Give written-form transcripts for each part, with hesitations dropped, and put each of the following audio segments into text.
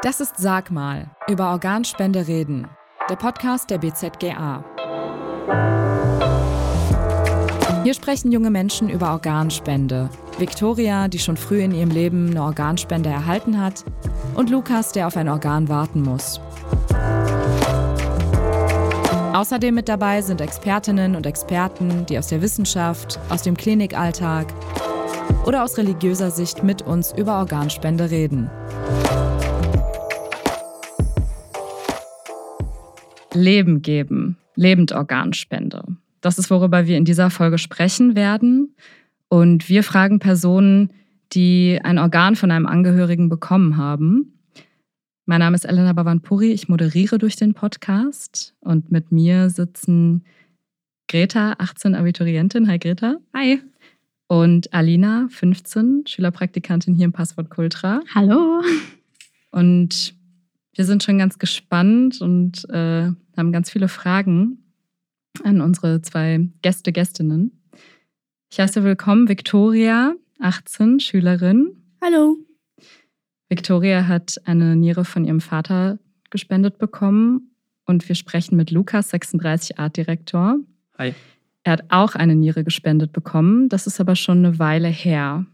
Das ist Sag mal, über Organspende reden, der Podcast der BZGA. Hier sprechen junge Menschen über Organspende. Viktoria, die schon früh in ihrem Leben eine Organspende erhalten hat, und Lukas, der auf ein Organ warten muss. Außerdem mit dabei sind Expertinnen und Experten, die aus der Wissenschaft, aus dem Klinikalltag oder aus religiöser Sicht mit uns über Organspende reden. Leben geben, Lebendorganspende. Das ist, worüber wir in dieser Folge sprechen werden. Und wir fragen Personen, die ein Organ von einem Angehörigen bekommen haben. Mein Name ist Elena Bavanpuri, ich moderiere durch den Podcast. Und mit mir sitzen Greta, 18, Abiturientin. Hi Greta. Hi. Und Alina, 15, Schülerpraktikantin hier im Passwort Cultra. Hallo. Und wir sind schon ganz gespannt und haben ganz viele Fragen an unsere zwei Gästinnen. Ich heiße willkommen Viktoria, 18, Schülerin. Hallo. Viktoria hat eine Niere von ihrem Vater gespendet bekommen und wir sprechen mit Lukas, 36, Artdirektor. Hi. Er hat auch eine Niere gespendet bekommen, das ist aber schon eine Weile her.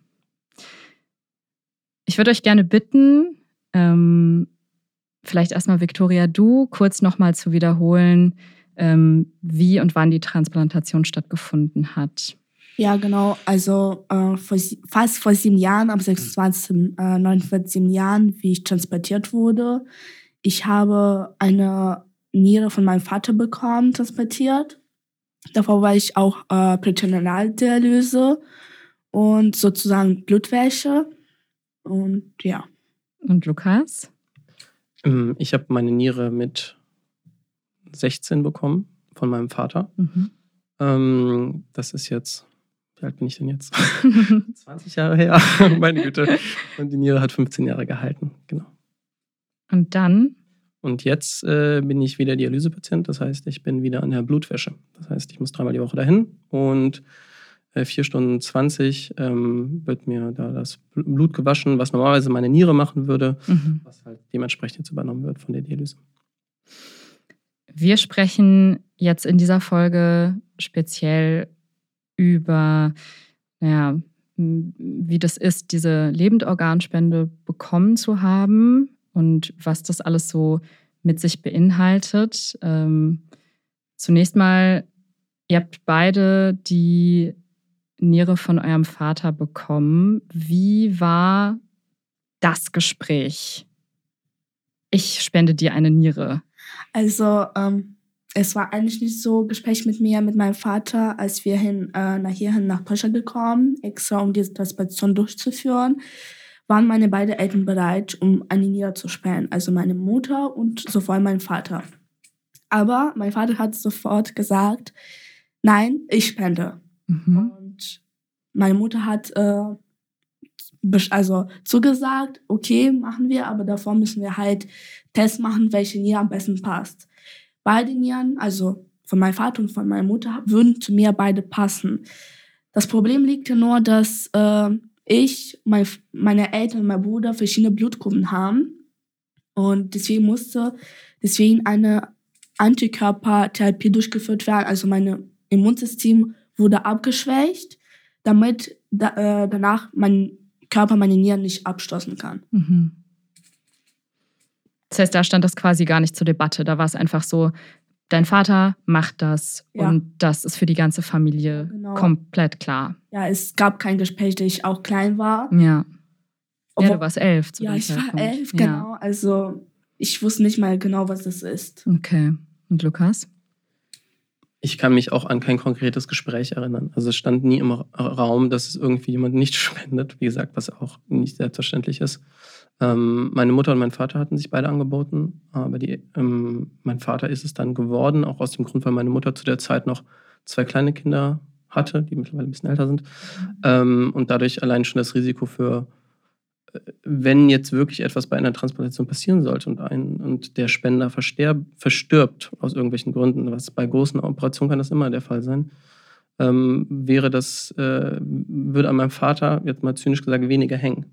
Ich würde euch gerne bitten, vielleicht erstmal Viktoria, du kurz nochmal zu wiederholen, wie und wann die Transplantation stattgefunden hat. Ja, genau. Also fast vor 7 Jahren, am 26.09. vor 7 Jahren, wie ich transplantiert wurde. Ich habe eine Niere von meinem Vater bekommen, transplantiert. Davor war ich auch Peritonealdialyse und sozusagen Blutwäsche. Und ja. Und Lukas? Ich habe meine Niere mit 16 bekommen von meinem Vater. Das ist jetzt, wie alt bin ich denn jetzt? 20 Jahre her, meine Güte. Und die Niere hat 15 Jahre gehalten, genau. Und dann? Und jetzt bin ich wieder Dialysepatient, das heißt, ich bin wieder an der Blutwäsche. Das heißt, ich muss 3-mal die Woche dahin und 4 Stunden 20 wird mir da das Blut gewaschen, was normalerweise meine Niere machen würde, was halt dementsprechend jetzt übernommen wird von der Dialyse. Wir sprechen jetzt in dieser Folge speziell über, wie das ist, diese Lebendorganspende bekommen zu haben und was das alles so mit sich beinhaltet. Zunächst mal, ihr habt beide die Niere von eurem Vater bekommen. Wie war das Gespräch? Ich spende dir eine Niere. Also es war eigentlich nicht so ein Gespräch mit meinem Vater, als wir hierhin nach Deutschland gekommen, extra um diese Transplantation durchzuführen, waren meine beiden Eltern bereit, um eine Niere zu spenden. Also meine Mutter und sowohl mein Vater. Aber mein Vater hat sofort gesagt, nein, ich spende. Und meine Mutter hat zugesagt, okay, machen wir, aber davor müssen wir halt Tests machen, welche Niere am besten passt. Beide Nieren, also von meinem Vater und von meiner Mutter, würden zu mir beide passen. Das Problem liegt ja nur, dass meine Eltern und mein Bruder verschiedene Blutgruppen haben und deswegen eine Antikörpertherapie durchgeführt werden. Also mein Immunsystem wurde abgeschwächt, damit danach mein Körper meine Nieren nicht abstoßen kann. Das heißt, da stand das quasi gar nicht zur Debatte. Da war es einfach so, dein Vater macht das und das ist für die ganze Familie komplett klar. Ja, es gab kein Gespräch, da ich auch klein war. Ja, du warst 11. Ja, ich war 11, genau. Also ich wusste nicht mal genau, was das ist. Okay. Und Lukas? Ich kann mich auch an kein konkretes Gespräch erinnern. Also es stand nie im Raum, dass es irgendwie jemand nicht spendet. Wie gesagt, was auch nicht selbstverständlich ist. Meine Mutter und mein Vater hatten sich beide angeboten, aber mein Vater ist es dann geworden, auch aus dem Grund, weil meine Mutter zu der Zeit noch 2 kleine Kinder hatte, die mittlerweile ein bisschen älter sind. Und dadurch allein schon das Risiko für, wenn jetzt wirklich etwas bei einer Transplantation passieren sollte und der Spender verstirbt aus irgendwelchen Gründen, was bei großen Operationen kann das immer der Fall sein, würde an meinem Vater, jetzt mal zynisch gesagt, weniger hängen.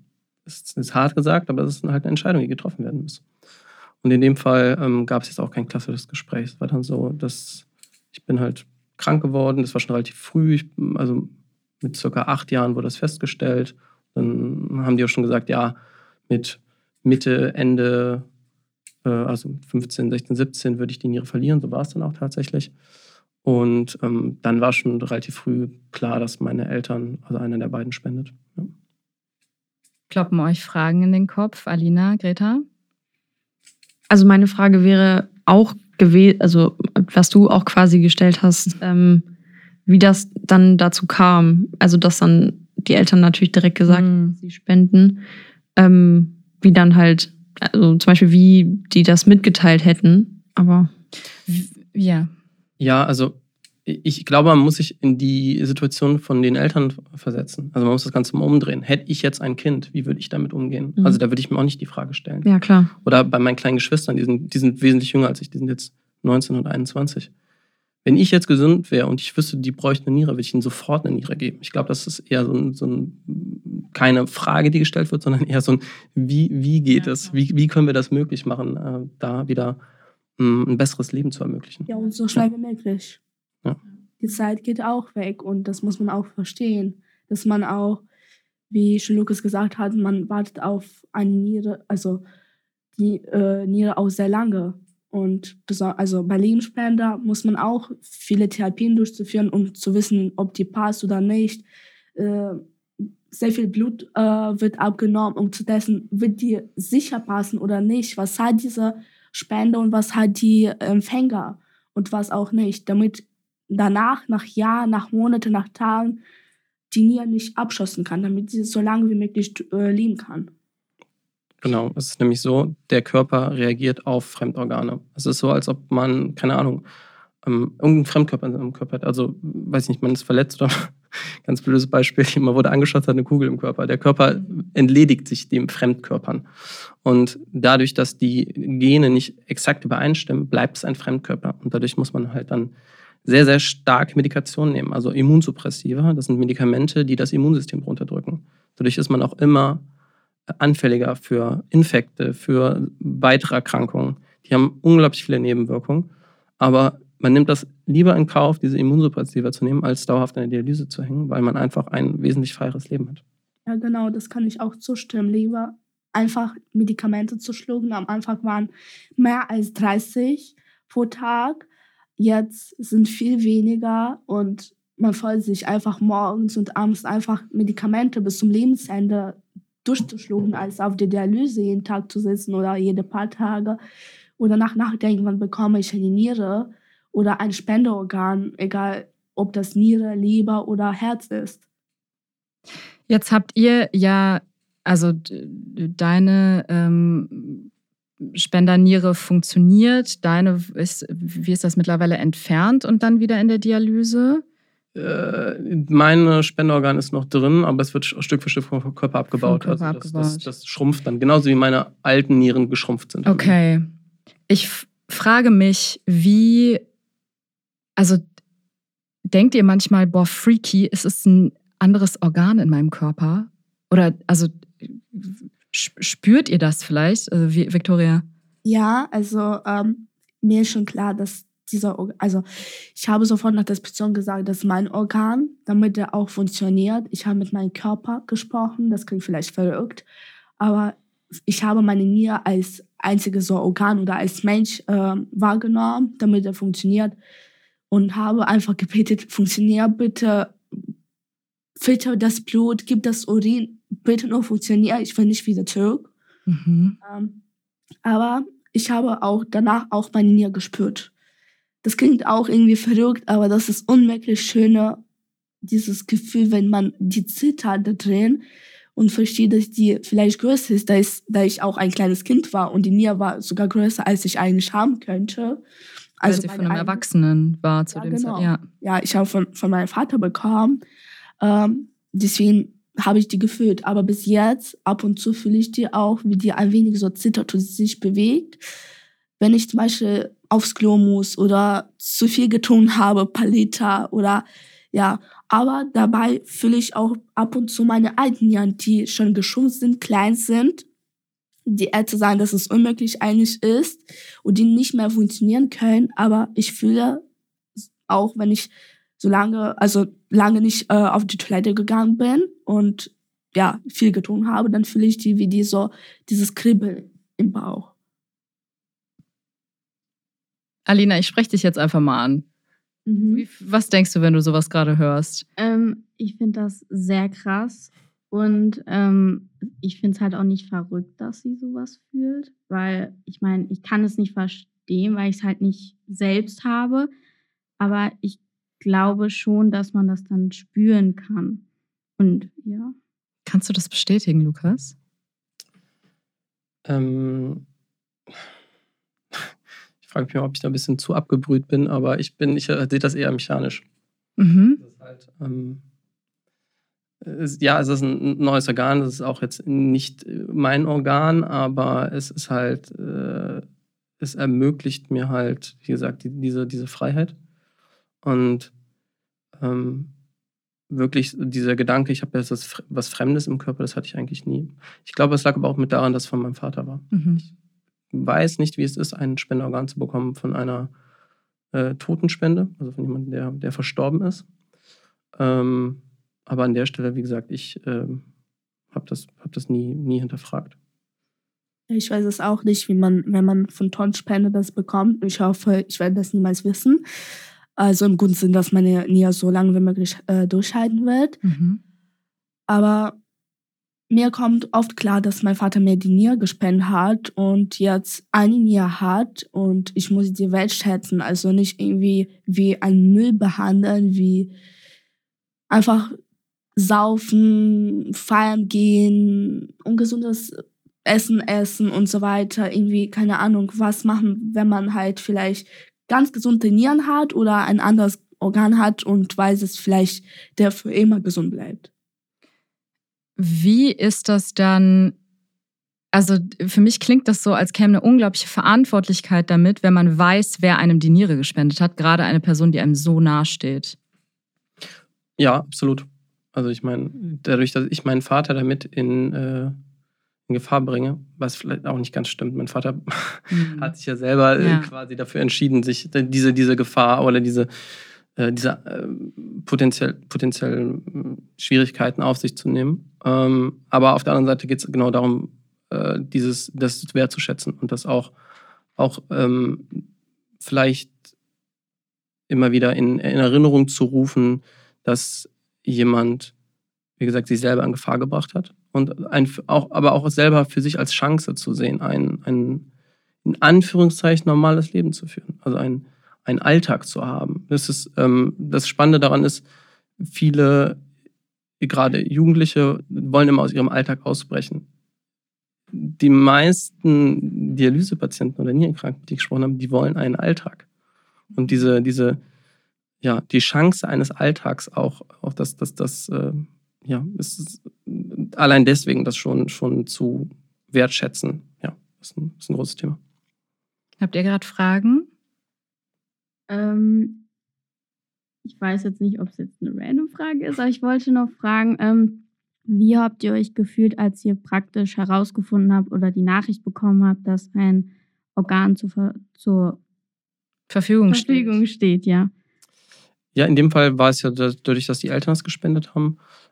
Das ist hart gesagt, aber das ist halt eine Entscheidung, die getroffen werden muss. Und in dem Fall gab es jetzt auch kein klassisches Gespräch. Es war dann so, dass ich bin halt krank geworden. Das war schon relativ früh. Also mit circa 8 Jahren wurde das festgestellt. Dann haben die auch schon gesagt, ja, mit Mitte, Ende, also 15, 16, 17 würde ich die Niere verlieren. So war es dann auch tatsächlich. Und dann war schon relativ früh klar, dass meine Eltern, also einer der beiden, spendet. Ja. Kloppen euch Fragen in den Kopf? Alina, Greta? Also meine Frage wäre auch gewesen, also was du auch quasi gestellt hast, wie das dann dazu kam. Also dass dann die Eltern natürlich direkt gesagt haben, sie spenden. Wie dann halt, also zum Beispiel wie die das mitgeteilt hätten. Aber ja. Ja, also ich glaube, man muss sich in die Situation von den Eltern versetzen. Also man muss das Ganze mal umdrehen. Hätte ich jetzt ein Kind, wie würde ich damit umgehen? Also da würde ich mir auch nicht die Frage stellen. Ja, klar. Oder bei meinen kleinen Geschwistern, die sind wesentlich jünger als ich, die sind jetzt 19 und 21. Wenn ich jetzt gesund wäre und ich wüsste, die bräuchten eine Niere, würde ich ihnen sofort eine Niere geben. Ich glaube, das ist eher keine Frage, die gestellt wird, sondern eher so ein, wie geht es? Wie können wir das möglich machen, da wieder ein besseres Leben zu ermöglichen? Ja, und so schnell wie möglich. Ja. Die Zeit geht auch weg und das muss man auch verstehen, dass man auch, wie schon Lukas gesagt hat, man wartet auf eine Niere, also die Niere auch sehr lange. Und also bei Lebensspender muss man auch viele Therapien durchzuführen, um zu wissen, ob die passt oder nicht. Sehr viel Blut wird abgenommen, um zu testen, wird die sicher passen oder nicht. Was hat diese Spender und was hat die Empfänger und was auch nicht, damit danach, nach Jahren, nach Monaten, nach Tagen, die Niere nicht abschossen kann, damit sie so lange wie möglich leben kann. Genau, es ist nämlich so, der Körper reagiert auf Fremdorgane. Es ist so, als ob man, keine Ahnung, irgendeinen Fremdkörper in seinem Körper hat. Also, weiß ich nicht, man ist verletzt oder ganz blödes Beispiel, man wurde angeschossen, hat eine Kugel im Körper. Der Körper entledigt sich dem Fremdkörpern. Und dadurch, dass die Gene nicht exakt übereinstimmen, bleibt es ein Fremdkörper. Und dadurch muss man halt dann sehr, sehr stark Medikation nehmen. Also Immunsuppressiva, das sind Medikamente, die das Immunsystem runterdrücken. Dadurch ist man auch immer anfälliger für Infekte, für weitere Erkrankungen. Die haben unglaublich viele Nebenwirkungen. Aber man nimmt das lieber in Kauf, diese Immunsuppressiva zu nehmen, als dauerhaft an der Dialyse zu hängen, weil man einfach ein wesentlich freieres Leben hat. Ja, genau, das kann ich auch zustimmen. Lieber einfach Medikamente zu schlucken. Am Anfang waren mehr als 30 pro Tag. Jetzt sind viel weniger und man soll sich einfach morgens und abends einfach Medikamente bis zum Lebensende durchzuschlucken, als auf der Dialyse jeden Tag zu sitzen oder jede paar Tage oder nachdenken, wann bekomme ich eine Niere oder ein Spenderorgan, egal ob das Niere, Leber oder Herz ist. Jetzt habt ihr ja, also deine Spenderniere funktioniert, deine wie ist das mittlerweile entfernt und dann wieder in der Dialyse? Mein Spenderorgan ist noch drin, aber es wird Stück für Stück vom Körper abgebaut. Das schrumpft dann, genauso wie meine alten Nieren geschrumpft sind. Okay. Ich frage mich, also denkt ihr manchmal, boah, freaky, ist es ein anderes Organ in meinem Körper? Oder, also spürt ihr das vielleicht, Victoria? Ja, also mir ist schon klar, dass also ich habe sofort nach der Disposition gesagt, dass mein Organ, damit er auch funktioniert, ich habe mit meinem Körper gesprochen, das klingt vielleicht verrückt, aber ich habe meine Niere als einziges so Organ oder als Mensch wahrgenommen, damit er funktioniert und habe einfach gebetet, funktioniert bitte, filter das Blut, gib das Urin, bitte nur funktioniert, ich will nicht wieder zurück. Aber ich habe auch danach auch meine Niere gespürt. Das klingt auch irgendwie verrückt, aber das ist unmerklich schöner, dieses Gefühl, wenn man die zittert da drin und versteht, dass die vielleicht größer ist, da ich auch ein kleines Kind war und die Niere war sogar größer, als ich eigentlich haben könnte. Also sie von einem Erwachsenen war zu dem genau. Zeit, Ja, ich habe von meinem Vater bekommen, deswegen habe ich die gefühlt. Aber bis jetzt, ab und zu fühle ich die auch, wie die ein wenig so zittert und sich bewegt. Wenn ich zum Beispiel aufs Klo muss oder zu viel getrunken habe, paar Liter oder ja, Aber dabei fühle ich auch ab und zu meine alten Nieren, die schon geschrumpft sind, klein sind. Die Ärzte sagen, dass es unmöglich eigentlich ist und die nicht mehr funktionieren können. Aber ich fühle, auch wenn ich lange nicht auf die Toilette gegangen bin und ja, viel getrunken habe, dann fühle ich dieses Kribbeln im Bauch. Alina, ich spreche dich jetzt einfach mal an. Was denkst du, wenn du sowas gerade hörst? Ich finde das sehr krass und ich finde es halt auch nicht verrückt, dass sie sowas fühlt, weil ich meine, ich kann es nicht verstehen, weil ich es halt nicht selbst habe, aber ich glaube schon, dass man das dann spüren kann. Und ja. Kannst du das bestätigen, Lukas? Ich frage mich mal, ob ich da ein bisschen zu abgebrüht bin, aber ich sehe das eher mechanisch. Mhm. Das ist halt, es ist ein neues Organ, das ist auch jetzt nicht mein Organ, aber es ist halt, es ermöglicht mir halt, wie gesagt, diese Freiheit. Und wirklich dieser Gedanke, ich habe jetzt was Fremdes im Körper, das hatte ich eigentlich nie. Ich glaube, es lag aber auch mit daran, dass es von meinem Vater war. Mhm. Ich weiß nicht, wie es ist, ein Spenderorgan zu bekommen von einer Totenspende, also von jemandem, der verstorben ist. Aber an der Stelle, wie gesagt, ich habe das nie hinterfragt. Ich weiß es auch nicht, wenn man von Tonspende das bekommt. Ich hoffe, ich werde das niemals wissen. Also im guten Sinn, dass meine Niere so lange wie möglich durchhalten wird. Mhm. Aber mir kommt oft klar, dass mein Vater mir die Niere gespendet hat und jetzt eine Niere hat und ich muss die Welt schätzen. Also nicht irgendwie wie ein Müll behandeln, wie einfach saufen, feiern gehen, ungesundes Essen und so weiter. Irgendwie, keine Ahnung, was machen, wenn man halt vielleicht ganz gesunde Nieren hat oder ein anderes Organ hat und weiß es vielleicht, der für immer gesund bleibt. Wie ist das dann? Also für mich klingt das so, als käme eine unglaubliche Verantwortlichkeit damit, wenn man weiß, wer einem die Niere gespendet hat, gerade eine Person, die einem so nahe steht. Ja, absolut. Also ich meine, dadurch, dass ich meinen Vater damit in Gefahr bringe, was vielleicht auch nicht ganz stimmt. Mein Vater hat sich ja selber quasi dafür entschieden, sich diese Gefahr oder diese potenziellen Schwierigkeiten auf sich zu nehmen. Aber auf der anderen Seite geht es genau darum, das wertzuschätzen und das auch vielleicht immer wieder in Erinnerung zu rufen, dass jemand, wie gesagt, sich selber in Gefahr gebracht hat und aber auch selber für sich als Chance zu sehen, ein in Anführungszeichen normales Leben zu führen, also einen Alltag zu haben. Das Spannende daran ist, viele, gerade Jugendliche, wollen immer aus ihrem Alltag ausbrechen. Die meisten Dialysepatienten oder Nierenkranken, die gesprochen haben, die wollen einen Alltag. Und die Chance eines Alltags auch ist allein deswegen das schon zu wertschätzen. Ja, ist ein großes Thema. Habt ihr gerade Fragen? Ich weiß jetzt nicht, ob es jetzt eine random Frage ist, aber ich wollte noch fragen, wie habt ihr euch gefühlt, als ihr praktisch herausgefunden habt oder die Nachricht bekommen habt, dass ein Organ zur Verfügung steht, ja? Ja, in dem Fall war es ja dadurch, dass die Eltern es gespendet haben,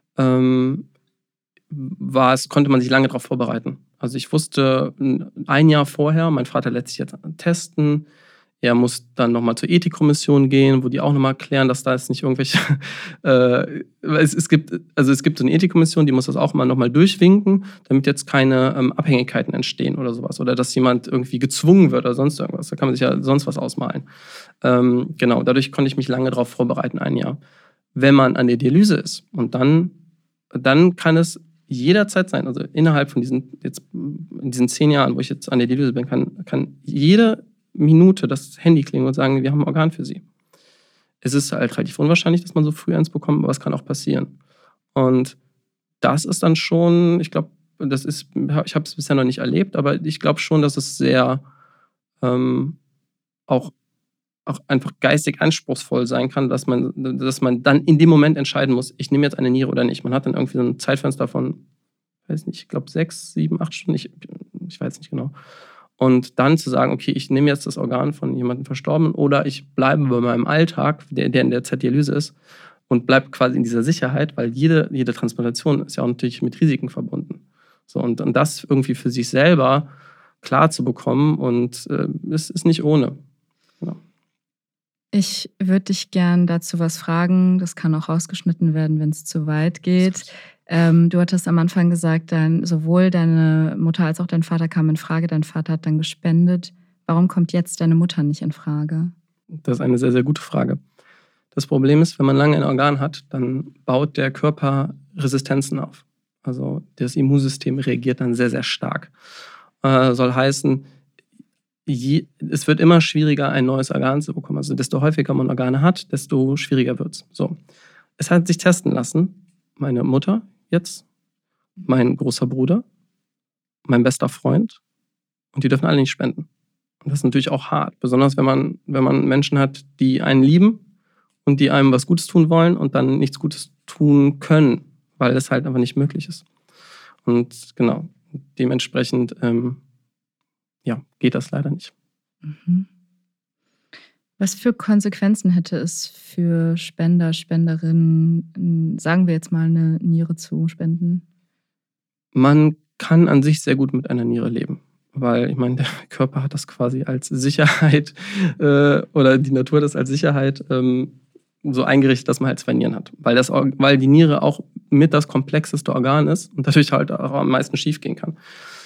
konnte man sich lange darauf vorbereiten. Also ich wusste ein Jahr vorher, mein Vater lässt sich jetzt testen, er muss dann nochmal zur Ethikkommission gehen, wo die auch nochmal klären, dass da jetzt nicht irgendwelche es gibt so eine Ethikkommission, die muss das auch mal nochmal durchwinken, damit jetzt keine Abhängigkeiten entstehen oder sowas. Oder dass jemand irgendwie gezwungen wird oder sonst irgendwas. Da kann man sich ja sonst was ausmalen. Genau, dadurch konnte ich mich lange darauf vorbereiten, ein Jahr. Wenn man an der Dialyse ist und dann kann es jederzeit sein, also innerhalb von in diesen 10 Jahren, wo ich jetzt an der Dialyse bin, kann jede Minute das Handy klingeln und sagen, wir haben ein Organ für Sie. Es ist halt relativ unwahrscheinlich, dass man so früh eins bekommt, aber es kann auch passieren. Und das ist dann schon, ich glaube, ich habe es bisher noch nicht erlebt, aber ich glaube schon, dass es sehr auch auch einfach geistig anspruchsvoll sein kann, dass man dann in dem Moment entscheiden muss, ich nehme jetzt eine Niere oder nicht. Man hat dann irgendwie so ein Zeitfenster von, weiß nicht, ich glaube 6, 7, 8 Stunden, ich weiß nicht genau. Und dann zu sagen, okay, ich nehme jetzt das Organ von jemandem Verstorbenen oder ich bleibe bei meinem Alltag, der in der Z-Dialyse ist, und bleibe quasi in dieser Sicherheit, weil jede Transplantation ist ja auch natürlich mit Risiken verbunden. So, und das irgendwie für sich selber klar zu bekommen und es ist nicht ohne. Genau. Ich würde dich gern dazu was fragen. Das kann auch rausgeschnitten werden, wenn es zu weit geht. Du hattest am Anfang gesagt, sowohl deine Mutter als auch dein Vater kamen in Frage. Dein Vater hat dann gespendet. Warum kommt jetzt deine Mutter nicht in Frage? Das ist eine sehr, sehr gute Frage. Das Problem ist, wenn man lange ein Organ hat, dann baut der Körper Resistenzen auf. Also das Immunsystem reagiert dann sehr, sehr stark. Soll heißen, es wird immer schwieriger, ein neues Organ zu bekommen. Also desto häufiger man Organe hat, desto schwieriger wird es. So. Es hat sich testen lassen, meine Mutter jetzt, mein großer Bruder, mein bester Freund, und die dürfen alle nicht spenden. Und das ist natürlich auch hart, besonders wenn man Menschen hat, die einen lieben und die einem was Gutes tun wollen und dann nichts Gutes tun können, weil es halt einfach nicht möglich ist. Und genau, dementsprechend geht das leider nicht. Mhm. Was für Konsequenzen hätte es für Spender, Spenderinnen, sagen wir jetzt mal, eine Niere zu spenden? Man kann an sich sehr gut mit einer Niere leben, weil ich meine, der Körper hat das quasi als Sicherheit oder die Natur hat das als Sicherheit so eingerichtet, dass man halt 2 Nieren hat. Weil die Niere auch mit das komplexeste Organ ist und dadurch halt auch am meisten schief gehen kann.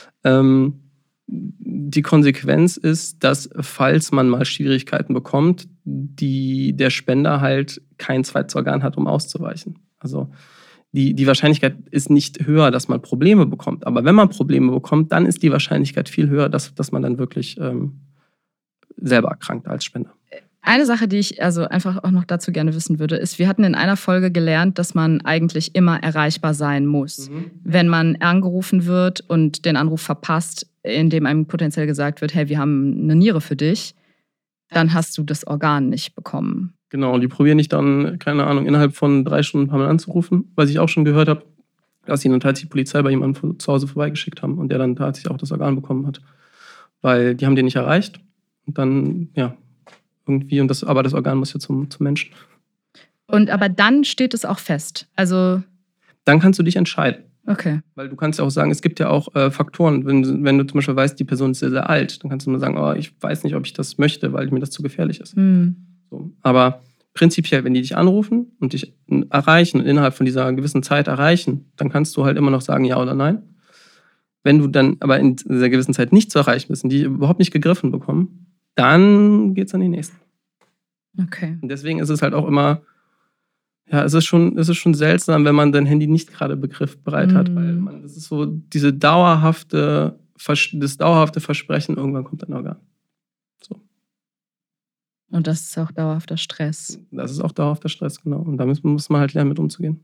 Die Konsequenz ist, dass, falls man mal Schwierigkeiten bekommt, der Spender halt kein zweites Organ hat, um auszuweichen. Also die Wahrscheinlichkeit ist nicht höher, dass man Probleme bekommt. Aber wenn man Probleme bekommt, dann ist die Wahrscheinlichkeit viel höher, dass man dann wirklich selber erkrankt als Spender. Eine Sache, die ich also einfach auch noch dazu gerne wissen würde, ist, wir hatten in einer Folge gelernt, dass man eigentlich immer erreichbar sein muss. Wenn man angerufen wird und den Anruf verpasst, indem einem potenziell gesagt wird, hey, wir haben eine Niere für dich, dann hast du das Organ nicht bekommen. Genau, und die probieren nicht dann, keine Ahnung, innerhalb von 3 Stunden ein paar Mal anzurufen, was ich auch schon gehört habe, dass sie dann tatsächlich die Polizei bei jemandem zu Hause vorbeigeschickt haben und der dann tatsächlich auch das Organ bekommen hat. Weil die haben den nicht erreicht und dann, irgendwie, aber das Organ muss ja zum Menschen. Aber dann steht es auch fest. Also dann kannst du dich entscheiden. Okay. Weil du kannst ja auch sagen, es gibt ja auch Faktoren, wenn du zum Beispiel weißt, die Person ist sehr, sehr alt, dann kannst du nur sagen, ich weiß nicht, ob ich das möchte, weil mir das zu gefährlich ist. So. Aber prinzipiell, wenn die dich anrufen und dich erreichen, innerhalb von dieser gewissen Zeit erreichen, dann kannst du halt immer noch sagen, ja oder nein. Wenn du dann aber in dieser gewissen Zeit nicht zu erreichen bist und die überhaupt nicht gegriffen bekommen, dann geht's an die nächsten. Okay. Und deswegen ist es halt auch immer, es ist schon seltsam, wenn man sein Handy nicht gerade begriffbereit hat, weil das ist so das dauerhafte Versprechen, irgendwann kommt ein Organ. So. Und das ist auch dauerhafter Stress. Das ist auch dauerhafter Stress, genau. Und da muss man halt lernen, mit umzugehen.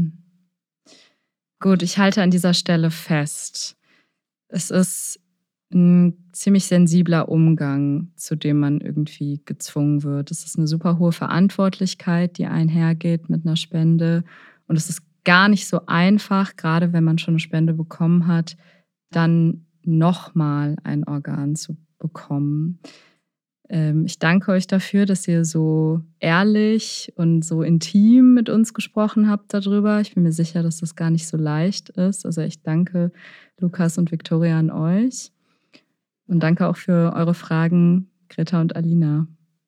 Gut, ich halte an dieser Stelle fest. Es ist ein ziemlich sensibler Umgang, zu dem man irgendwie gezwungen wird. Es ist eine super hohe Verantwortlichkeit, die einhergeht mit einer Spende. Und es ist gar nicht so einfach, gerade wenn man schon eine Spende bekommen hat, dann nochmal ein Organ zu bekommen. Ich danke euch dafür, dass ihr so ehrlich und so intim mit uns gesprochen habt darüber. Ich bin mir sicher, dass das gar nicht so leicht ist. Also ich danke Lukas und Viktoria an euch. Und danke auch für eure Fragen, Greta und Alina.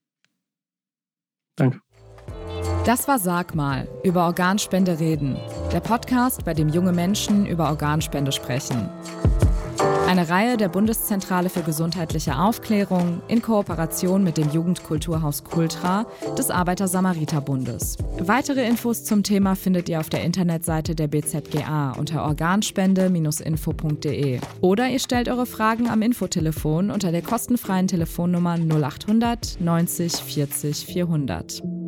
Danke. Das war Sag mal, über Organspende reden. Der Podcast, bei dem junge Menschen über Organspende sprechen. Eine Reihe der Bundeszentrale für gesundheitliche Aufklärung in Kooperation mit dem Jugendkulturhaus Kultra des Arbeiter-Samariter-Bundes. Weitere Infos zum Thema findet ihr auf der Internetseite der BZGA unter organspende-info.de. Oder ihr stellt eure Fragen am Infotelefon unter der kostenfreien Telefonnummer 0800 90 40 400.